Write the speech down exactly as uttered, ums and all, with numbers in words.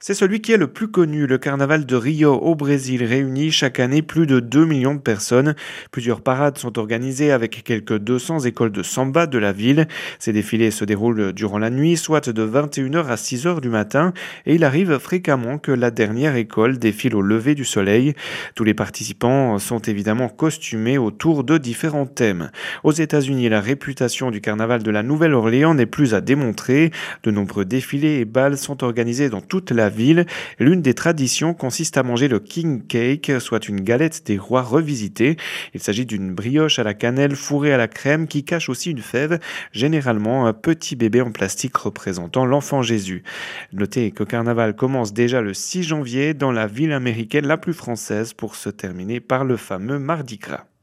C'est celui qui est le plus connu. Le carnaval de Rio au Brésil réunit chaque année plus de deux millions de personnes. Plusieurs parades sont organisées avec quelques deux cents écoles de samba de la ville. Ces défilés se déroulent durant la nuit, soit de vingt et une heures à six heures du matin, et il arrive fréquemment que la dernière école défile au lever du soleil. Tous les participants sont évidemment costumés autour de différents thèmes. Aux États-Unis, la réputation du carnaval de la Nouvelle-Orléans n'est plus à démontrer. De nombreux défilés et bals sont organisés dans toute la ville. L'une des traditions consiste à manger le king cake, soit une galette des rois revisitée. Il s'agit d'une brioche à la cannelle fourrée à la crème qui cache aussi une fève, généralement un petit bébé en plastique représentant l'enfant Jésus. Notez que Carnaval commence déjà le six janvier dans la ville américaine la plus française pour se terminer par le fameux Mardi Gras.